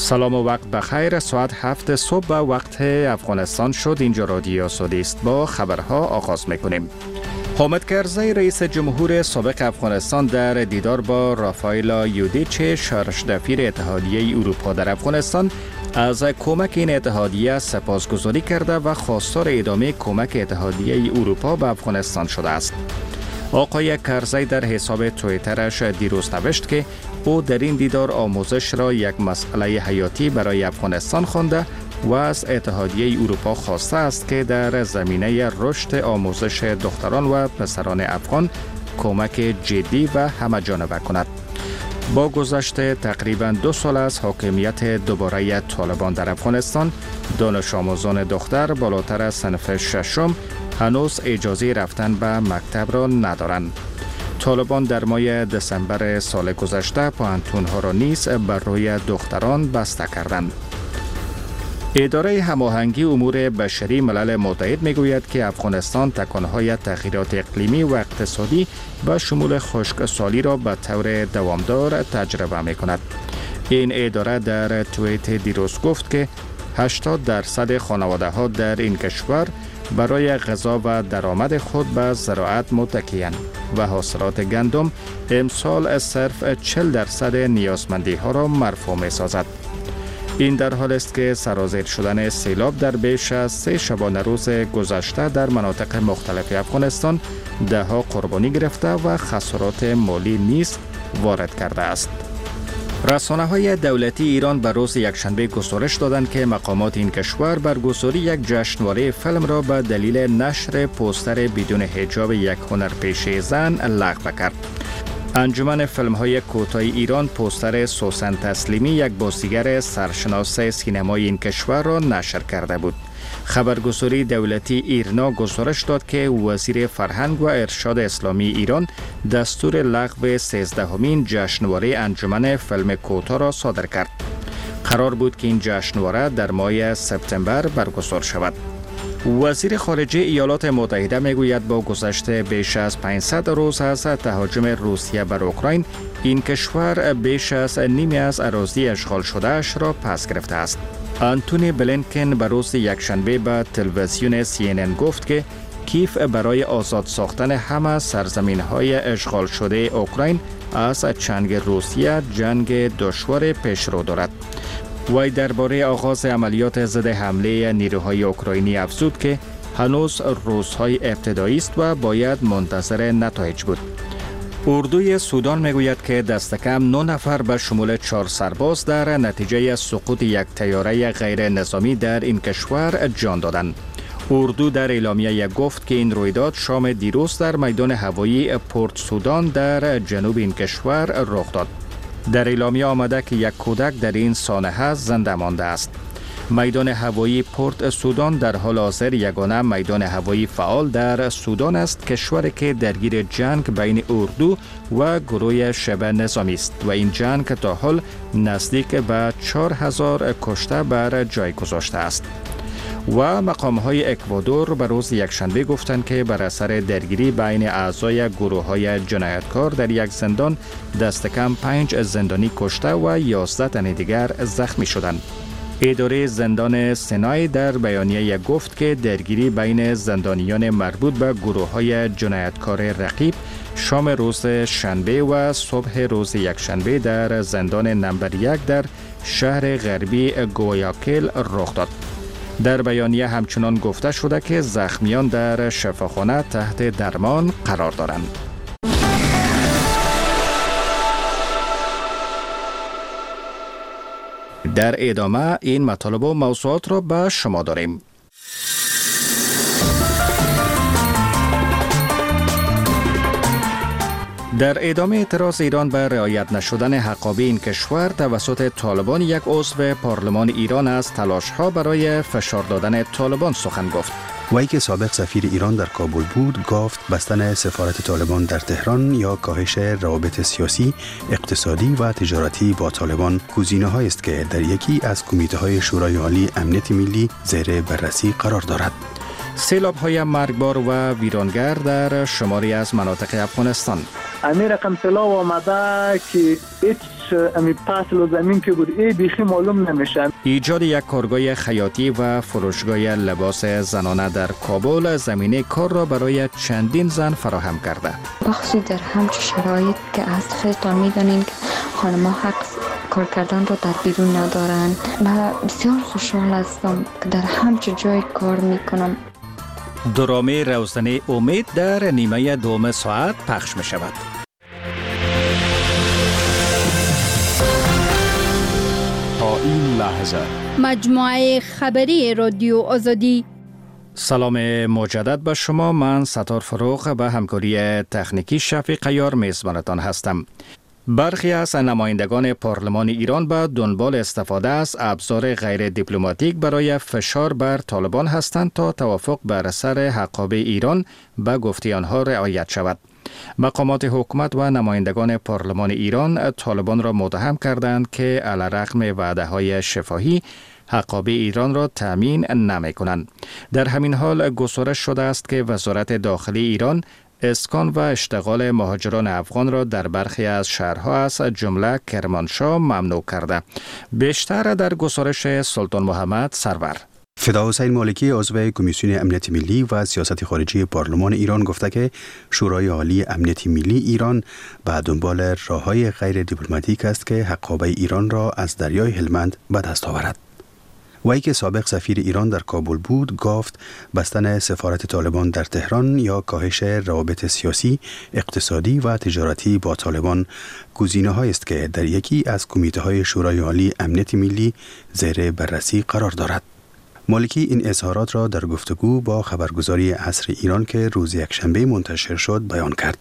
سلام و وقت بخیر. ساعت 7 صبح به وقت افغانستان شد. اینجا رادیو سعودی است. با خبرها آغاز میکنیم. حامد کرزی رئیس جمهور سابق افغانستان در دیدار با رافائل یودیچ شهردفیر اتحادیه اروپا در افغانستان از کمک این اتحادیه سپاسگزاری کرده و خواستار ادامه کمک اتحادیه اروپا به افغانستان شده است. آقای کرزی در حساب توییترش دیروز نوشت که او در این دیدار آموزش را یک مسئله حیاتی برای افغانستان خوانده و از اتحادیه اروپا خواسته است که در زمینه رشد آموزش دختران و پسران افغان کمک جدی و همه‌جانبه کند. با گذشت تقریباً 2 سال از حاکمیت دوباره طالبان در افغانستان، دانش آموزان دختر بالاتر از صنف ششم هنوز اجازه رفتن به مکتب را ندارند. طالبان در ماه دسامبر سال گذشته پوهنتون‌ها را نیز بر روی دختران بسته کردند. اداره هماهنگی امور بشری ملل متحد میگوید که افغانستان تکانهای تغییرات اقلیمی و اقتصادی به شمول خشکسالی را به طور دوامدار تجربه میکند. این اداره در توییت دیروز گفت که 80% خانواده ها در این کشور برای غذا و درآمد خود به زراعت متکی‌اند و حاصلات گندم امسال صرف 40% نیازمندی ها را مرفوع می سازد. این در حال است که سرازیر شدن سیلاب در بیش از 3 شبانه روز گذشته در مناطق مختلف افغانستان ده‌ها قربانی گرفته و خسارات مالی نیز وارد کرده است. رسانه‌های دولتی ایران به روز یکشنبه گزارش دادند که مقامات این کشور برگزاری یک جشنواره فیلم را به دلیل نشر پوستر بدون حجاب یک هنرپیشه زن لغو کرد. انجمن فیلم‌های کوتاه ایران پوستر سوسن تسلیمی، یک بازیگر سرشناس سینمای این کشور را نشر کرده بود. خبرگزاری دولتی ایرنا گزارش داد که وزیر فرهنگ و ارشاد اسلامی ایران دستور لغو 13مین جشنواره انجمن فیلم کوتاه را صادر کرد. قرار بود که این جشنواره در ماه سپتامبر برگزار شود. وزیر خارجه ایالات متحده میگوید با گذشت بیش از 500 روز از تهاجم روسیه بر اوکراین، این کشور بیش از نیمی از اراضی اشغال شده اش را پس گرفته است. آنتونی بلینکن به روز یکشنبه به تلویزیون CNN گفت که کیف برای آزاد ساختن همه سرزمین‌های اشغال شده اوکراین از جنگ روسیه جنگ دشوار پیشرو دارد. وی درباره آغاز عملیات ضد حمله نیروهای اوکراینی افزود که هنوز روزهای ابتدایی است و باید منتظر نتایج بود. اردوی سودان میگوید که دست کم 9 نفر به شمول 4 سرباز در نتیجه سقوط یک طیاره غیر نظامی در این کشور جان دادند. اردو در اعلامیه گفت که این رویداد شام دیروز در میدان هوایی پورت سودان در جنوب این کشور رخ داد. در اعلامیه آمده که یک کودک در این سانحه زنده مانده است. میدان هوایی پورت سودان در حال حاضر یگانه میدان هوایی فعال در سودان است، کشوری که درگیر جنگ بین اردو و گروه شبه نظامی است و این جنگ تا حال نزدیک به 4000 کشته بر جای گذاشته است. و مقام‌های اکوادور به روز یکشنبه گفتند که بر اثر درگیری بین اعضای گروه‌های جنایتکار در یک زندان دست کم 5 زندانی کشته و 11 تن دیگر زخمی شدند. اداره زندان سینای در بیانیه گفت که درگیری بین زندانیان مربوط به گروه‌های جنایتکار رقیب شام روز شنبه و صبح روز یکشنبه در زندان نمبر 1 در شهر غربی گویاکل رخ داد. در بیانیه همچنان گفته شده که زخمیان در شفاخانه تحت درمان قرار دارند. در ادامه این مطالب و موضوعات را به شما داریم. در ادامه اعتراض ایران به رعایت نشدن حقابه این کشور توسط طالبان، یک عضو پارلمان ایران از تلاش‌ها برای فشار دادن طالبان سخن گفت. وی که سابق سفیر ایران در کابل بود گفت بستن سفارت طالبان در تهران یا کاهش روابط سیاسی، اقتصادی و تجارتی با طالبان گزینه‌هایی است که در یکی از کمیته‌های شورای عالی امنیت ملی زیر بررسی قرار دارد. سیلاب‌های مرگبار و ویرانگر در شماری از مناطق افغانستان. امیر رقم طلا آمده که هیچ امی فصل و زمین که بود بیخی معلوم نمیشه. ایجاد یک کارگاه خیاطی و فروشگاه لباس زنانه در کابل زمینه کار را برای چندین زن فراهم کرده. بخصوص در همچون شرایط که از خودتان میدانین که خانم‌ها حق کار کردن را در بیرون ندارند و بسیار خوشحال هستم که در همچون جای کار میکنم. درامه روزنه امید در نیمه دوم ساعت پخش می شود. تا این لحظه مجموعه خبری رادیو آزادی. سلام مجدد به شما. من ستار فروغ به همکاری تکنیکی شفیق عیار میزبانتان هستم. برخی از نمایندگان پارلمان ایران به دنبال استفاده از ابزار غیر دیپلماتیک برای فشار بر طالبان هستند تا توافق بر سر حقابه ایران به گفته آنها رعایت شود. مقامات حکومت و نمایندگان پارلمان ایران طالبان را متهم کردند که علیرغم وعده‌های شفاهی حقابه ایران را تامین نمی‌کنند. در همین حال گزارش شده است که وزارت داخلی ایران اسکان و اشتغال مهاجران افغان را در برخی از شهرها از جمله کرمانشاه ممنوع کرده. بیشتر در گزارش سلطان محمد سرور. فدا حسین مالکی عضو کمیسیون امنیت ملی و سیاست خارجی پارلمان ایران گفته که شورای عالی امنیت ملی ایران به دنبال راه‌های غیر دیپلماتیک است که حقابه ایران را از دریای هلمند به دست آورد. وی که سابق سفیر ایران در کابل بود گفت بستن سفارت طالبان در تهران یا کاهش روابط سیاسی، اقتصادی و تجارتی با طالبان گزینه‌هایی است که در یکی از کمیته‌های شورای عالی امنیت ملی زیر بررسی قرار دارد. مالکی این اظهارات را در گفتگو با خبرگزاری عصر ایران که روز یکشنبه منتشر شد بیان کرد.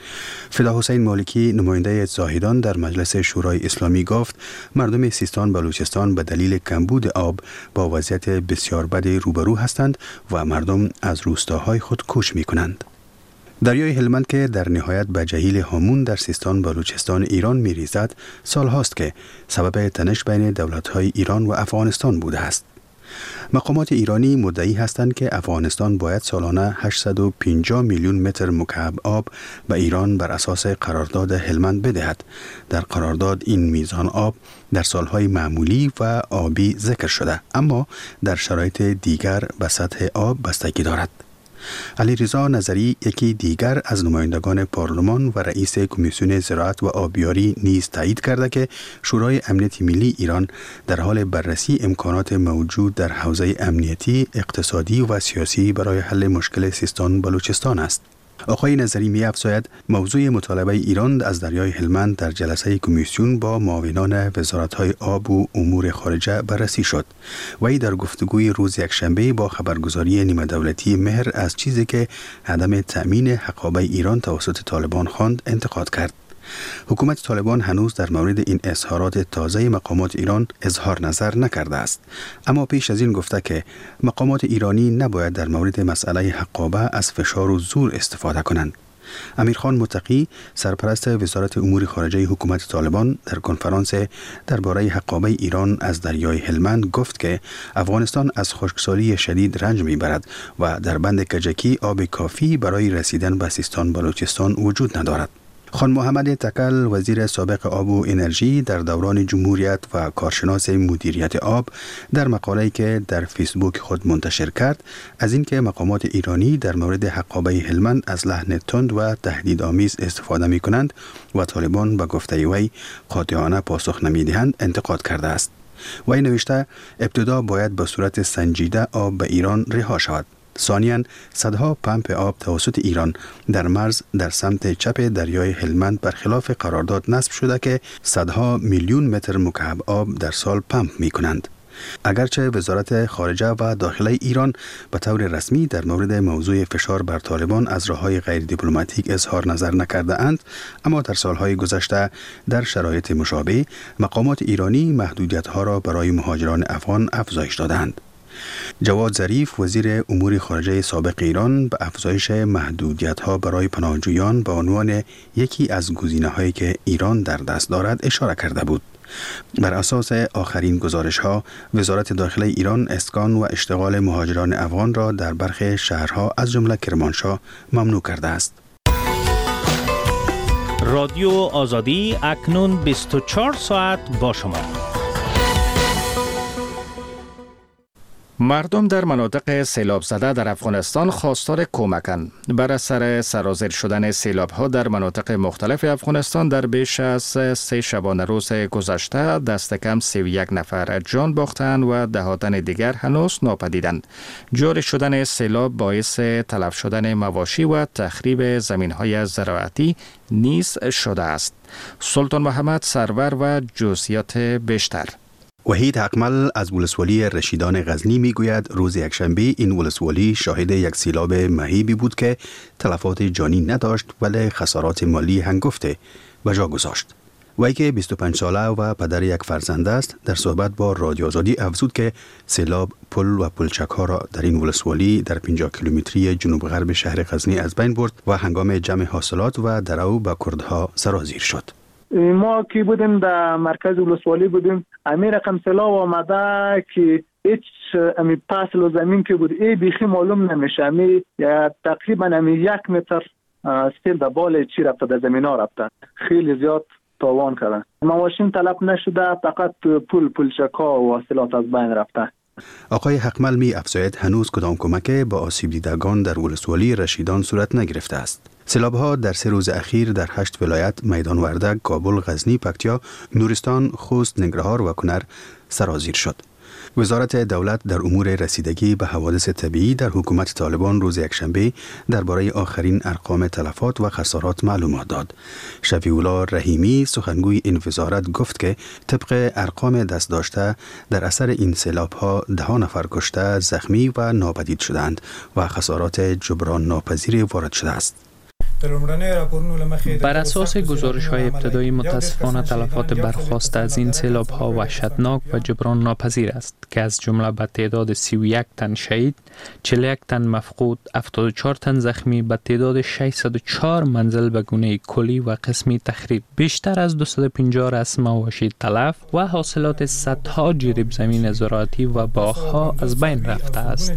فدا حسین مالکی نماینده زاهدان در مجلس شورای اسلامی گفت مردم سیستان بلوچستان به دلیل کمبود آب با وضعیت بسیار بد روبرو هستند و مردم از روستاهای خود کوچ می کنند. دریای هلمند که در نهایت به جهیل هامون در سیستان بلوچستان ایران می ریزد سال هاست که سبب تنش بین دولت‌های ایران و افغانستان بوده است. مقامات ایرانی مدعی هستند که افغانستان باید سالانه 850 میلیون متر مکعب آب به ایران بر اساس قرارداد هلمند بدهد. در قرارداد این میزان آب در سالهای معمولی و آبی ذکر شده، اما در شرایط دیگر به سطح آب بستگی دارد. علیرضا نظری یکی دیگر از نمایندگان پارلمان و رئیس کمیسیون زراعت و آبیاری نیز تایید کرده که شورای امنیت ملی ایران در حال بررسی امکانات موجود در حوزه امنیتی، اقتصادی و سیاسی برای حل مشکل سیستان بلوچستان است. آقای نظری می‌افزاید موضوع مطالبه ایران از دریای هلمند در جلسه کمیسیون با معاونان وزارت‌های آب و امور خارجه بررسی شد. وی در گفتگوی روز یکشنبه با خبرگزاری نیمه دولتی مهر از چیزی که عدم تأمین حقابه ایران توسط طالبان خواند انتقاد کرد. حکومت طالبان هنوز در مورد این اظهارات تازه مقامات ایران اظهار نظر نکرده است، اما پیش از این گفته که مقامات ایرانی نباید در مورد مسئله حقابه از فشار و زور استفاده کنند. امیرخان متقی سرپرست وزارت امور خارجه حکومت طالبان در کنفرانس درباره حقابه ایران از دریای هلمند گفت که افغانستان از خشکسالی شدید رنج میبرد و در بند کجکی آب کافی برای رسیدن به سیستان بلوچستان وجود ندارد. خان محمد تکل وزیر سابق آب و انرژی در دوران جمهوریت و کارشناس مدیریت آب در مقاله‌ای که در فیسبوک خود منتشر کرد از اینکه مقامات ایرانی در مورد حقابه هلمند از لحن تند و تهدیدآمیز استفاده می‌کنند و طالبان به گفته وی قاطعانه پاسخ نمی‌دهند انتقاد کرده است. وی نوشته ابتدا باید به صورت سنجیده آب به ایران رها شود. ثانیاً صدها پمپ آب توسط ایران در مرز در سمت چپ دریای هلمند برخلاف قرارداد نصب شده که صدها میلیون متر مکعب آب در سال پمپ می کنند. اگرچه وزارت خارجه و داخله ایران به طور رسمی در مورد موضوع فشار بر طالبان از راه‌های غیر دیپلماتیک اظهار نظر نکرده اند، اما در سالهای گذشته در شرایط مشابه مقامات ایرانی محدودیت‌ها را برای مهاجران افغان افزایش دادند. جواد ظریف وزیر امور خارجه سابق ایران به افزایش محدودیت‌ها برای پناهجویان به عنوان یکی از گزینه‌هایی که ایران در دست دارد اشاره کرده بود. بر اساس آخرین گزارش‌ها، وزارت داخله ایران اسکان و اشتغال مهاجران افغان را در برخی شهرها از جمله کرمانشاه ممنوع کرده است. رادیو آزادی اکنون 24 ساعت با شما. مردم در مناطق سیلاب زده در افغانستان خواستار کمکند. بر اثر سرازیر شدن سیلاب ها در مناطق مختلف افغانستان در بیش از 3 شبانه روز گذشته دست کم 31 نفر جان باختند و دهاتن دیگر هنوز ناپدیدند. جاری شدن سیلاب باعث تلف شدن مواشی و تخریب زمین های زراعتی نیز شده است. سلطان محمد سرور و جزئیات بیشتر. وحید حقمل از ولسوالی رشیدان غزنی میگوید روز یکشنبه این ولسوالی شاهد یک سیلاب مهیبی بود که تلفات جانی نداشت ولی خسارات مالی هنگفته و جا گذاشت. وی که 25 ساله و پدر یک فرزند است در صحبت با رادیو آزادی افزود که سیلاب پل و پلچک ها را در این ولسوالی در 50 کیلومتری جنوب غرب شهر غزنی از بین برد و هنگام جمع حاصلات و درو به کردها سرازیر شد. ما که بودیم در مرکز ولسوالی بودیم، امی رقم سیلاب آمده که هیچ امی فصل و زمین که بود ای بیخی معلوم نمیشه. امی تقریبا امی 1 متر سیل در بال چی رفته، در زمین ها رفته، خیلی زیاد تاوان کرده. مواشین تلف نشده، فقط پلچک‌ها و حاصلات از بین رفته. آقای حقمل می افزاید هنوز کدام کمک با آسیب دیدگان در ولسوالی رشیدان صورت نگرفته است. سیلاب‌ها در 3 روز اخیر در 8 ولایت میدان وردک، کابل، غزنی، پکتیا، نورستان، خوست، ننگرهار و کنر سرازیر شد. وزارت دولت در امور رسیدگی به حوادث طبیعی در حکومت طالبان روز یکشنبه درباره آخرین ارقام تلفات و خسارات معلومات داد. شفیع‌الله رحیمی سخنگوی این وزارت گفت که طبق ارقام دست داشته در اثر این سیلاب‌ها 10 نفر کشته، زخمی و ناپدید شدند و خسارات جبران ناپذیر وارد شده است. بر اساس گزارش‌های ابتدایی متاسفانه تلفات برخاسته از این سیلاب‌ها وحشتناک و جبران ناپذیر است که از جمله به تعداد 31 تن شهید، 41 تن مفقود، 74 تن زخمی، به تعداد 604 منزل به گونه کلی و قسمی تخریب، بیشتر از 250 رأس مواشی تلف و حاصلات صدها جریب زمین زراعتی و باغ‌ها از بین رفته است.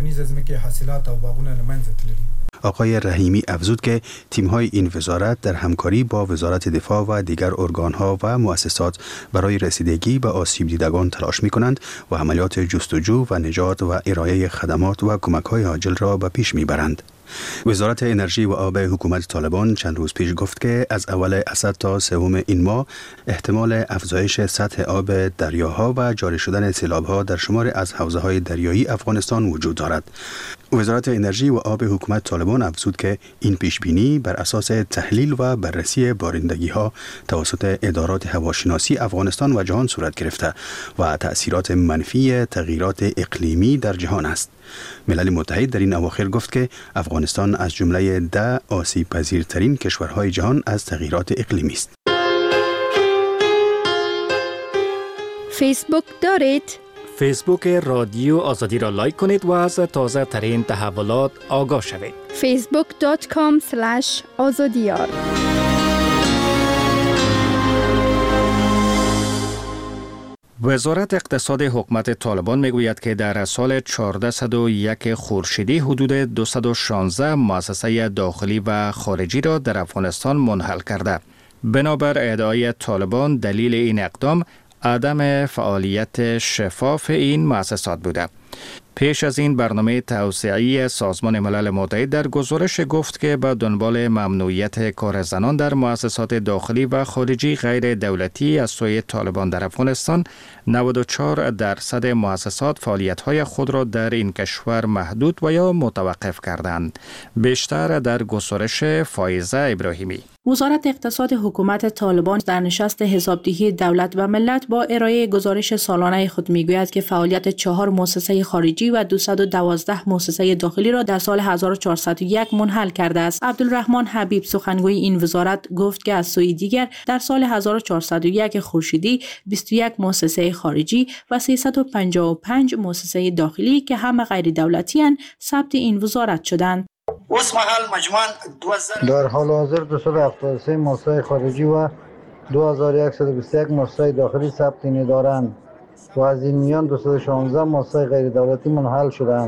آقای رحیمی افزود که تیم‌های این وزارت در همکاری با وزارت دفاع و دیگر ارگان‌ها و مؤسسات برای رسیدگی به آسیب دیدگان تلاش می‌کنند و عملیات جستجو و نجات و ارائه خدمات و کمک‌های عاجل را به پیش می‌برند. وزارت انرژی و آب حکومت طالبان چند روز پیش گفت که از اول اسد تا 3 این ماه احتمال افزایش سطح آب دریاها و جاری شدن سیلاب‌ها در شمار از حوزه‌های دریایی افغانستان وجود دارد. وزارت انرژی و آب حکومت طالبان افزود که این پیشبینی بر اساس تحلیل و بررسی بارندگی‌ها توسط ادارات هواشناسی افغانستان و جهان صورت گرفته و تأثیرات منفی تغییرات اقلیمی در جهان است. ملل متحد در این اواخر گفت که افغانستان از جمله 10 آسیب پذیرترین کشورهای جهان از تغییرات اقلیمی است. فیسبوک دارید؟ فیسبوک رادیو آزادی را لایک کنید و از تازه ترین تحولات آگاه شوید. facebook.com/azadiyar. وزارت اقتصاد حکومت طالبان میگوید که در سال 1401 خورشیدی حدود 216 مؤسسه داخلی و خارجی را در افغانستان منحل کرده. بنابر ادعای طالبان دلیل این اقدام عدم فعالیت شفاف این مؤسسات بوده. پیش از این برنامه توسعه‌ای سازمان ملل متحد در گزارش گفت که به دنبال ممنوعیت کار زنان در مؤسسات داخلی و خارجی غیر دولتی از سوی طالبان در افغانستان 94% مؤسسات فعالیت‌های خود را در این کشور محدود و یا متوقف کردند. بیشتر در گزارش فایزه ابراهیمی. وزارت اقتصاد حکومت طالبان در نشست حسابدهی دولت و ملت با ارائه گزارش سالانه خود میگوید که فعالیت 4 مؤسسه خارجی و 212 مؤسسه داخلی را در سال 1401 منحل کرده است. عبدالرحمن حبیب سخنگوی این وزارت گفت که از سوی دیگر در سال 1401 خورشیدی 21 مؤسسه خارجی و 355 مؤسسه داخلی که همه غیر دولتی اند ثبت این وزارت شدند. در حال حاضر 273 مؤسسه خارجی و 2121 مؤسسه داخلی ثبت دارند و از این میان 216 مؤسسه غیر دولتی منحل شدند.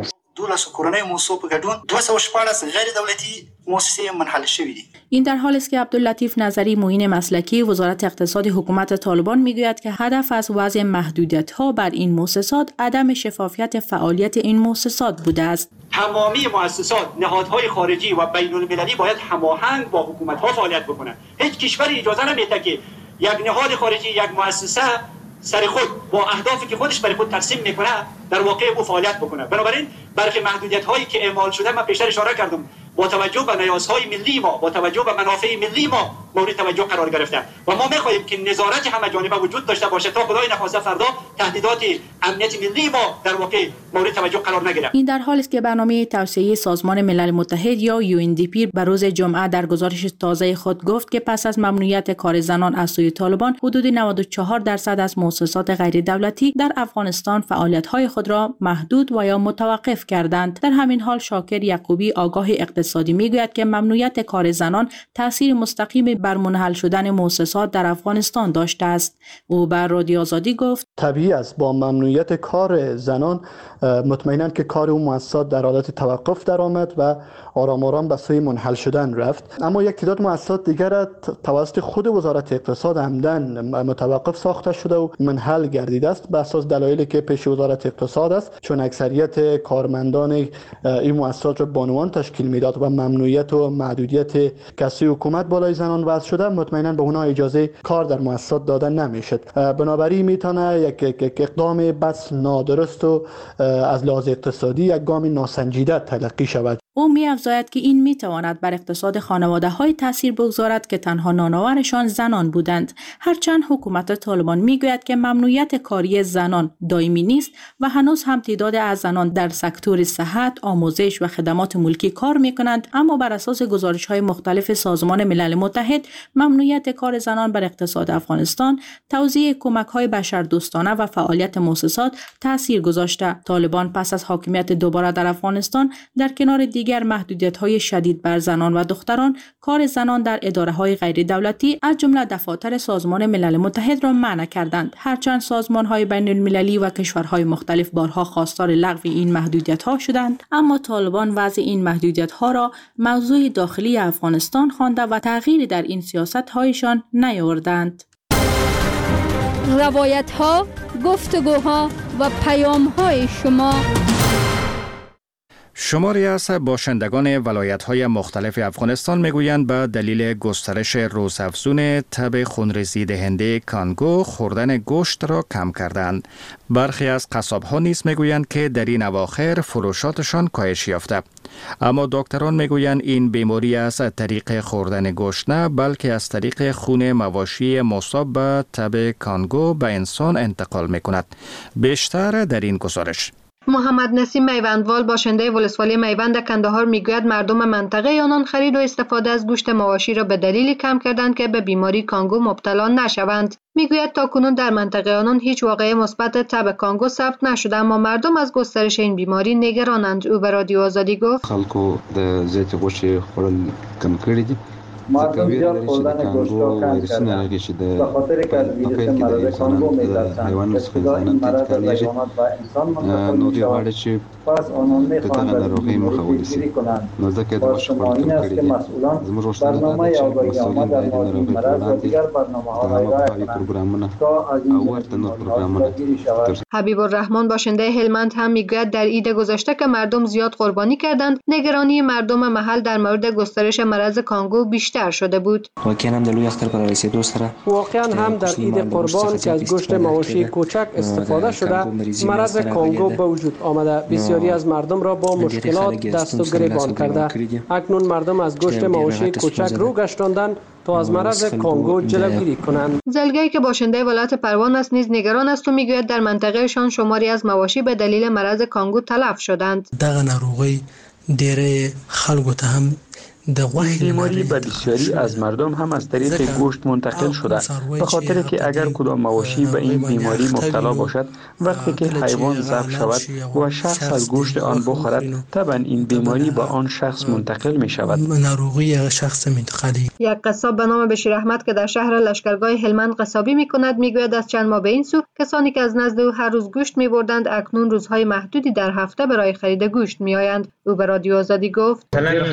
12 کورنۍ موسسو په ګډون 214 غیر دولتي مؤسسه منحل شوی دي. این در حالی است که عبداللطیف نظری معین مسلکی وزارت اقتصاد حکومت طالبان میگوید که هدف از وضع محدودیت‌ها بر این مؤسسات عدم شفافیت فعالیت این مؤسسات بوده است. تمامی مؤسسات، نهادهای خارجی و بین‌المللی باید هماهنگ با حکومت‌ها فعالیت بکنند. هیچ کشوری اجازه نمیده که یک نهاد خارجی، یک مؤسسه سر خود با اهدافی که خودش برای خود ترسیم میکنه در واقع او فعالیت بکنه. بنابراین برخی محدودیت‌هایی که اعمال شده من پیشتر اشاره کردم با توجه به نیازهای ملی ما، با توجه به منافع ملی ما مورد توجه قرار گرفته و ما می‌خواهیم که نظارت همه‌جانبه وجود داشته باشه تا خدای نخواسته فردا تهدیدات امنیت ملی ما در واقع مورد توجه قرار نگیره. این در حالی است که برنامه توسعه سازمان ملل متحد یا UNDP به روز جمعه در گزارش تازه خود گفت که پس از ممنوعیت کار زنان از سوی طالبان حدود 94% از مؤسسات غیر دولتی در افغانستان فعالیت‌های خود را محدود و یا متوقف کردند. در همین حال شاکر یعقوبی آگاه اقتصادی میگوید که ممنوعیت کار زنان تأثیر مستقیم بر منحل شدن مؤسسات در افغانستان داشته است. او بر رادیو آزادی گفت طبیعی است با ممنوعیت کار زنان مطمئناً که کار اون مؤسسات در حالت توقف درآمد و آرام آرام به سوی منحل شدن رفت. اما یک تعداد مؤسسات دیگر توسط خود وزارت اقتصاد عمدن متوقف ساخته شده و منحل گردیده است به اساس دلایلی که پیش وزارت اقتصاد است، چون اکثریت کارمندان این مؤسسات را بانوان تشکیل میداد و ممنوعیت و محدودیت کسری حکومت بالای زنان وضع شده، مطمئنا به اونها اجازه کار در مؤسسات داده نمیشد. بنابراین میتونه یک اقدام بس نادرست و از لحاظ اقتصادی یک گام ناسنجیده تلقی شود. او می‌افزاید که این می‌تواند بر اقتصاد خانواده‌های تأثیر بگذارد که تنها نانآورشان زنان بودند. هرچند حکومت طالبان می‌گوید که ممنوعیت کاری زنان دائمی نیست و هنوز هم تعداد از زنان در سکتور صحت، آموزش و خدمات ملکی کار می‌کنند، اما بر اساس گزارش‌های مختلف سازمان ملل متحد ممنوعیت کار زنان بر اقتصاد افغانستان، توزیع کمک‌های بشردوستانه و فعالیت مؤسسات تأثیر گذاشته. طالبان پس از حاکمیت دوباره در افغانستان در کنار دیگر محدودیت‌های شدید بر زنان و دختران، کار زنان در اداره‌های غیر دولتی از جمله دفاتر سازمان ملل متحد را منع کردند. هرچند سازمان‌های بین‌المللی و کشورهای مختلف بارها خواستار لغو این محدودیت‌ها شدند، اما طالبان وضع این محدودیت‌ها را موضوع داخلی افغانستان خوانده و تغییری در این سیاست‌هایشان نیاوردند. روایت‌ها، گفتگوها و پیام‌های شما. شماری از باشندگان ولایت‌های مختلف افغانستان میگویند به دلیل گسترش روزافزون تب خونریزی دهنده کانگو خوردن گوشت را کم کردند. برخی از قصاب‌ها نیز میگویند که در این اواخر فروشاتشان کاهش یافته. اما دکتران میگویند این بیماری از طریق خوردن گوشت نه، بلکه از طریق خون مواشی مصاب به تب کانگو به انسان انتقال میکند. بیشتر در این گزارش. محمد نسیم میوندوال باشنده ولسوالی میوند کندهار میگوید مردم منطقه آنان خرید و استفاده از گوشت مواشی را به دلیلی کم کردند که به بیماری کانگو مبتلا نشوند. میگوید تاکنون در منطقه آنان هیچ واقعه مثبت تب کانگو ثبت نشده، اما مردم از گسترش این بیماری نگرانند. او به رادیو آزادی گفت خلکو د زیات غوښې خوړل کم کړي دي. مردم زیاد خوردن گوشت را کم کردند به خاطر که از ویروس مرض کانگو می‌ترسند. ابتدا این مرض در حیوانات و انسان منتقل می‌شود. پس آنان می‌خواهند از بیماری جلوگیری کنند. خواست ما این است که مسئولان برنامه آگاهی عامه در مورد این مرض و دیگر برنامه‌ها را ارائه کنند تا از این جلوگیری شود. حبیب الرحمن باشنده هلمند هم میگوید در عید گذشته که مردم زیاد قربانی کردند، نگرانی مردم محل در مورد گسترش مرض کانگو بیشتر شده بود. واقعا هم در عید قربان که از گوشت مواشی کوچک استفاده شده، مرض کانگو به وجود آمده. بسیاری از مردم را با مشکلات دست و گریبان کرده. اکنون مردم از گوشت مواشی کوچک رو گشتاندند تا از مرض کانگو جلوگیری کنند. زلگی که باشنده ولایت پروان است نیز نگران است و میگوید در منطقه شان شماری از مواشی به دلیل مرض کانگو تلف شدند. دغه ناروغي ډېر خلکو ته هم این بیماری به بسیاری از مردم هم از طریق گوشت منتقل شده، به خاطر که اگر کدام مواشی به این بیماری مبتلا باشد، وقتی که حیوان ذبح شود و شخص از گوشت آن بخورد، طبعا این بیماری به آن شخص منتقل می شود. یک قصاب به نام بشیر احمد که در شهر لشکرگاه هلمند قصابی می کند میگوید از چند ماه به این سو کسانی که از نزد او هر روز گوشت می بردند اکنون روزهای محدودی در هفته برای خرید گوشت می آیند. او به رادیو آزادی گفت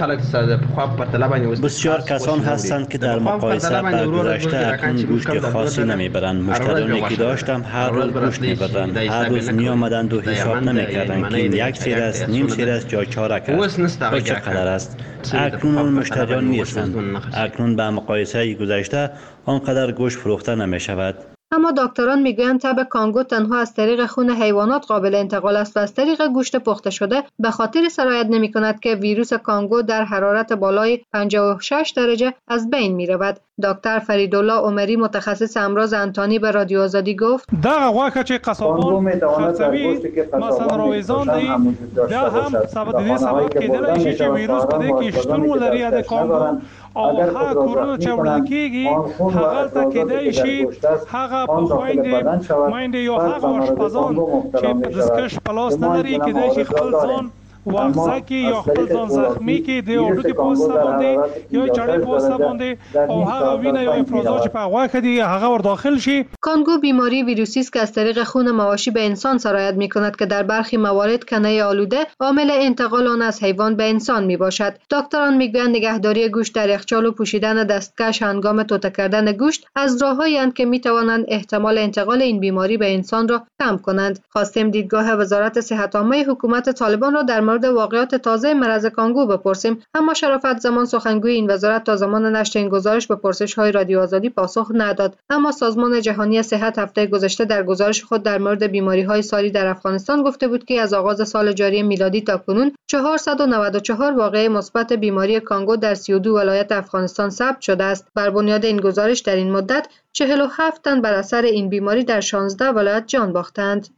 بسیار کسان هستند که در مقایسه با گذشته اکنون گوشت خاصی نمیبرند. مشتریانی که داشتم هر روز گوشت میبردند، هر روز می آمدند و حساب نمیکردند که این یک سیر است، نیم سیر است یا چهارک است و چقدر است. اکنون اون مشتریان نیستند. اکنون به مقایسه گذشته آنقدر گوشت فروخته نمی شود. اما دکتران میگویند تب کانگو تنها از طریق خون حیوانات قابل انتقال است و از طریق گوشت پخته شده به خاطر سرایت نمی کند که ویروس کانگو در حرارت بالای 56 درجه از بین می رود. دکتر فریدالله عمری متخصص امراض انتانی به رادیو آزادی گفت دغه واکه چې قصابان خرڅوي مثلا روزان دی دا هم سبب کېدلی شي چې ویروس په دې کې شتون ولري د کانګو او هغه کورونه چې وړل کېږي هغه ته کېدای شي هغه په خویندې یا هغه آشپزان چې په دستکش په لاس نه لري کېدای شي خپل ځان واغزه کې یا خپل ځان زخمی کې د اورډو کې پوسټ باندې یا چړې پوسټ باندې او هغه وینه یا افرازات چې په هوا کې دی هغه ور داخل شي. کانگو بیماری ویروسی است که از طریق خون مواشی به انسان سرایت می‌کند که در برخی موارد کنه آلوده عامل انتقال آن از حیوان به انسان میباشد. دکتران میگویند نگهداری گوشت در یخچال و پوشیدن دستکش هنگام توته کردن گوشت از راه‌هایی اند که میتوانند احتمال انتقال این بیماری به انسان را کم کنند. خواستیم دیدگاه وزارت صحت عامه حکومت طالبان را در مورد واقعات تازه مرض کانگو بپرسیم، اما شرافت زمان سخنگوی این وزارت تا زمان نشر این گزارش به پرسش‌های رادیو آزادی پاسخ نداد. اما سازمان جهانی صحت هفته گذشته در گزارش خود در مورد بیماری‌های ساری در افغانستان گفته بود که از آغاز سال جاری میلادی تا کنون 494 واقعه مثبت بیماری کانگو در 32 ولایت افغانستان ثبت شده است. بر بنیاد این گزارش در این مدت 47 تن بر اثر این بیماری در 16 ولایت جان باختند.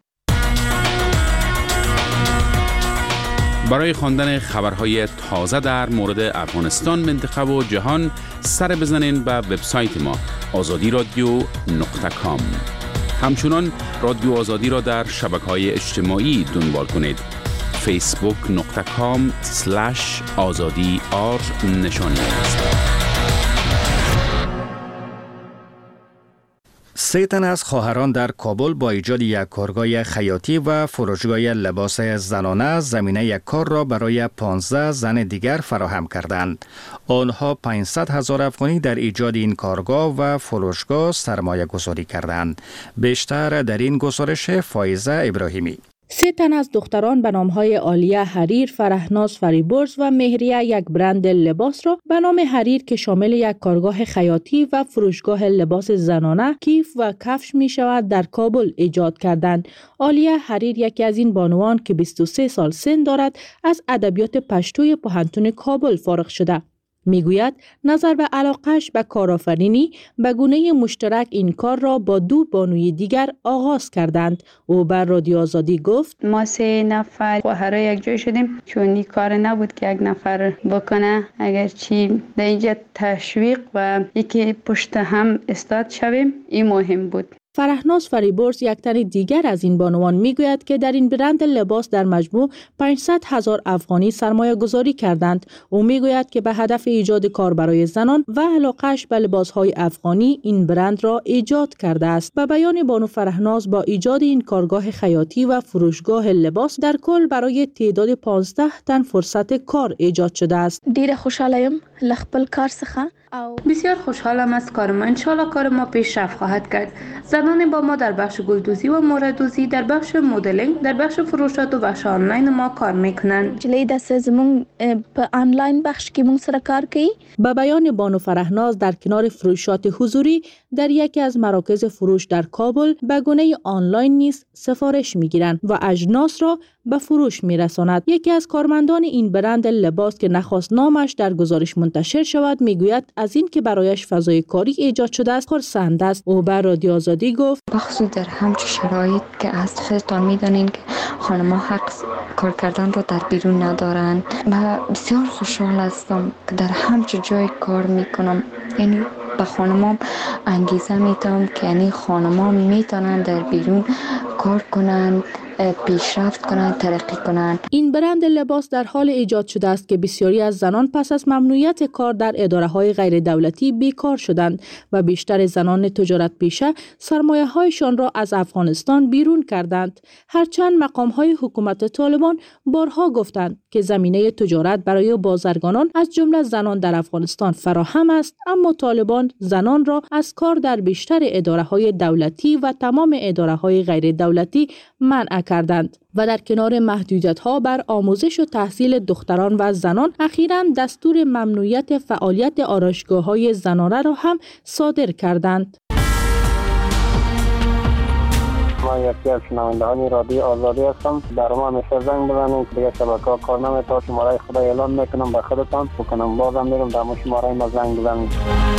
برای خواندن خبرهای تازه در مورد افغانستان، منطقه و جهان سر بزنین به وبسایت ما azadi.radio.com. همچنان رادیو آزادی را در شبکه‌های اجتماعی دنبال کنید. facebook.com/azadi_r نشانی است. 3 تن از خواهران در کابل با ایجاد یک کارگاه خیاطی و فروشگاه لباس زنانه زمینه یک کار را برای 15 زن دیگر فراهم کردند. آنها 500,000 افغانی در ایجاد این کارگاه و فروشگاه سرمایه گذاری کردند. بیشتر در این گزارش فایزه ابراهیمی. 3 تن از دختران به نامهای عالیه حریر، فرهناز فریبرز و مهریه یک برند لباس را به نام حریر که شامل یک کارگاه خیاطی و فروشگاه لباس زنانه، کیف و کفش می شود در کابل ایجاد کردند. عالیه حریر یکی از این بانوان که 23 سال سن دارد از ادبیات پشتوی پوهنتون کابل فارغ شده. میگوید نظر به علاقه‌اش به کارآفرینی به گونه مشترک این کار را با 2 بانوی دیگر آغاز کردند. او بر رادیو آزادی گفت ما 3 نفر خواهرای یک جای شدیم چون این کار نبود که یک نفر بکنه، اگرچه در اینجا تشویق و یکی پشت هم استاد شویم این مهم بود. فرهناز فریبرز یک تن دیگر از این بانوان میگوید که در این برند لباس در مجموع 500,000 افغانی سرمایه گذاری کردند. او میگوید که به هدف ایجاد کار برای زنان و علاقه‌اش به لباسهای افغانی این برند را ایجاد کرده است. به بیان بانو فرهناز با ایجاد این کارگاه خیاطی و فروشگاه لباس در کل برای تعداد 15 تن فرصت کار ایجاد شده است. ډیره خوشحالم له خپل کار څخه بسیار خوشحالم از کار ما. انشالله کار ما پیشرفت خواهد کرد. زنان با ما در بخش گلدوزی و موردوزی، در بخش مدلینگ، در بخش فروشات و بخش آنلاین ما کار میکنند. جلی دست زمون په آنلاین بخش کې مونږ سره کار کوي. با بیان بانو فرهناز در کنار فروشات حضوری در یکی از مراکز فروش در کابل به گونه آنلاین نیز سفارش میگیرند و اجناس را به فروش می‌رساند. یکی از کارمندان این برند لباس که نخواست نامش در گزارش منتشر شود میگوید از این که برایش فضای کاری ایجاد شده است خرسند است. او به رادیو آزادی گفت بخصوص در همچون شرایط که از خودتان میدانین که خانم‌ها حق کار کردن رو در بیرون ندارن و بسیار خوشحال هستم که در همچون جای کار میکنم. یعنی به خانم‌ها انگیزه میتم که یعنی خانم‌ها میتونن در بیرون کار کنن، پیشرفت کنند، ترقی کنند. این برند لباس در حال ایجاد شده است که بسیاری از زنان پس از ممنوعیت کار در اداره‌های غیر دولتی بیکار شدند و بیشتر زنان تجارت پیشه سرمایه‌هایشان را از افغانستان بیرون کردند. هرچند مقام‌های حکومت طالبان بارها گفتند که زمینه تجارت برای بازرگانان از جمله زنان در افغانستان فراهم است، اما طالبان زنان را از کار در بیشتر اداره‌های دولتی و تمام اداره‌های غیر دولتی منع کردند و در کنار محدودیت‌ها بر آموزش و تحصیل دختران و زنان اخیراً دستور ممنوعیت فعالیت آرایشگاه‌های زنانه را هم صادر کردند. من یکی از شنوندگان رادیو آزادی هستم. در ما همیشه زنگ بزنید، دیگه شبکه‌ها کار نمی‌کنه. شماره خدا اعلام میکنم به خودتان بکنم، بازم میرم در شماره ما زنگ بزنید.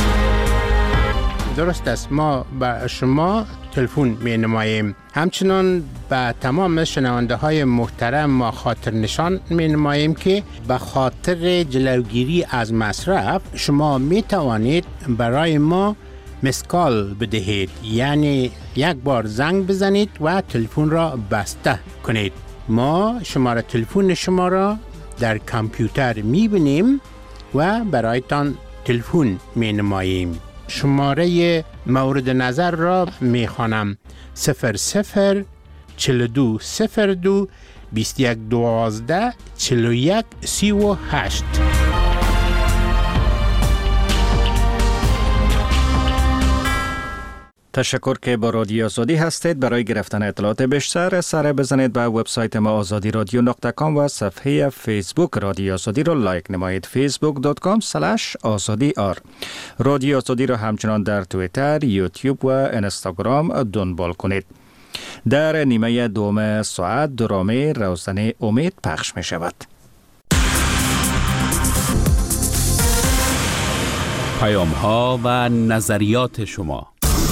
درست است، ما به شما تلفن می نماییم. همچنان به تمام شنونده های محترم ما خاطر نشان می نماییم که به خاطر جلوگیری از مصرف شما می توانید برای ما مسکال بدهید، یعنی یک بار زنگ بزنید و تلفن را بسته کنید. ما شماره تلفن شما را در کامپیوتر می بینیم و برایتان تلفن می نماییم. شماره مورد نظر را می خوانم: 00 42 02 21 12 41 38. تشکر که با رادیو آزادی هستید. برای گرفتن اطلاعات بیشتر سر بزنید به وبسایت ما azadiradyo.com و صفحه فیسبوک رادیو آزادی را لایک نمایید. facebook.com/azadi.ar. رادیو آزادی را همچنان در توییتر، یوتیوب و اینستاگرام دنبال کنید. در نیمه دوم ساعت درامه روزن امید پخش می شود. پیام ها و نظریات شما.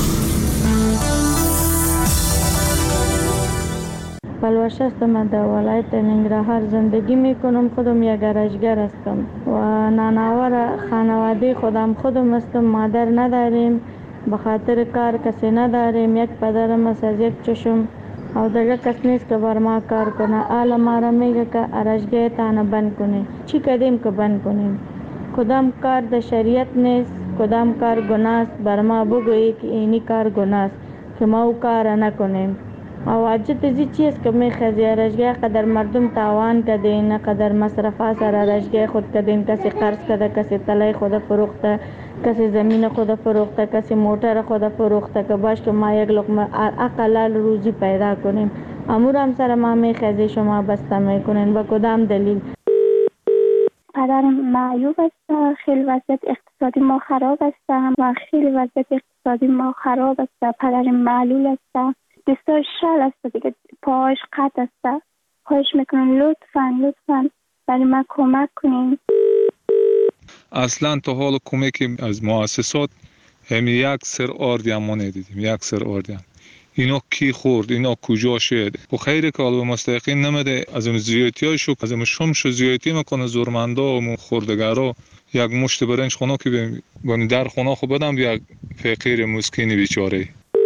پلوش هستم، در ولایت ننگرهار زندگی میکنم. خودم یک گرشگر هستم و نانآور خانواده خودم هستم. مادر نداریم، به خاطر کار کسی نداریم. یک پدرم است از یک چشم او دیگه کس نیست که بر ما کار کنه. حالا ما را میگه که ارشگاه تانه بند کنیم. چی کردیم که بند کنیم؟ کدام کار در شریعت نیست، کدام کار گناه است. بر ما بگویی که اینی کار گناه است که ما او کار نکنیم. او عجت ازی چیز که میخوازی ارشگاه قدر مردم تاوان کدین، قدر مصرفا سر ارشگاه خود کدین. کسی قرض کده، کسی تلای خود فروخته، کسی زمین خود فروخته، کسی موتر خود فروخته که باش که ما یک لقمه اقلال روزی پیدا کنیم. امور هم سر ما میخوازی شما بسته میکنین. با کدام دلیل؟ پدرم معیوب است، خیلی وضعیت اقتصادی ما خراب است و خیلی وضعیت اقتصادی ما خراب است. پدرم معلول است، دستاش شل است دیگه، پاهاش قطع است. خواهش میکنم لطفاً برای ما کمک کنین. اصلا تا حال کمک از مؤسسات همین یک سر آردی هم ما ندیدیم. یک سر آردی هم اینا کی خورد، اینا کجا شد؟ و خیلی که علوه مستحقین نمیده. از اون زیادتی های شو، از اون شمش زیادتی میکنه زورمندا و خوردگارا. یک مشت برنج خونه که بانی در خونه خو بدم یک فقیر مسکین بیچاره.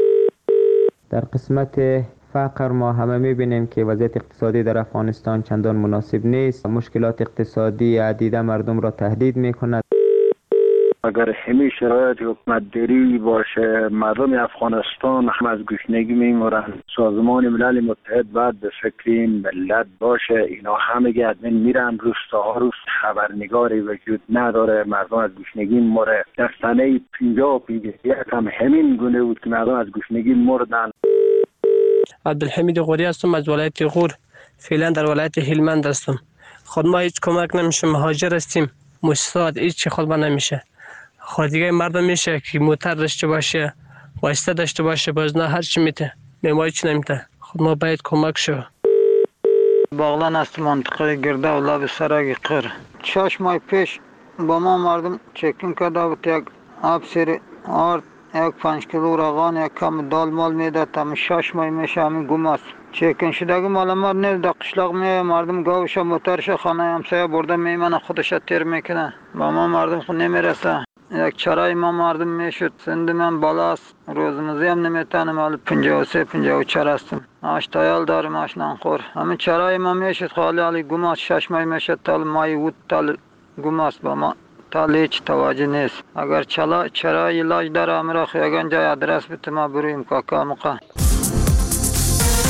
در قسمت فقر ما همه میبینیم که وضعیت اقتصادی در افغانستان چندان مناسب نیست. مشکلات اقتصادی عدیده مردم را تهدید میکند. اگر همین شرایط حکومتداری باشه، مردم افغانستان هم از گشنگی میمورن. سازمان ملل متحد باید به فکر این ملت باشه. اینا همه ادمین میرن، روستاها روز خبرنگاری وجود نداره، مردم از گشنگی موره. در سنه 50 هم همین گونه بود که مردم از گشنگی مردن. عبدالحمید غوری هستم از ولایت غور. فعلا در ولایت هلمند هستم. خود ما هیچ کمک نمیشه، مهاجر هستیم. مؤسسات هیچ خود ما نمیشه. خود دیگه مردم میشه که موتر داشته باشه، واسطه داشته باشه، باز نه هر چی میته. ما هیچ نمیته. خود ما باید کمک شو. باغلان است منطقه گرده و لب سرک قر 6 ماه پیش با ما مردم چکین کرده بود یک آب سیر آرد 1-5 کیلو روغن یک کم دال مال میداد تا 6 ماه میشه همین گم است چکین شدگی معلومات نیست در قشلاق می مردم گاوش موترش خانه همسایه برده میمنه خودش تیر میکنه با ما مردم خود نمیرسه یک چرای ما مردم میشد سند من بالاست روزمزی هم نمیتونم حال 53-54 هستم آشتایال دارم آشنان خور همین چرای ما میشد خالی حالی گم است 6 ماه میشد تال مای بود تال گم است با ما تال هیچ توجه نیست اگر چرای علاج داره امرا خیاگان جای ادرس بده ما برویم کاکا مقا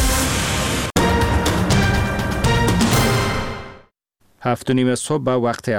7:30 صبح به وقت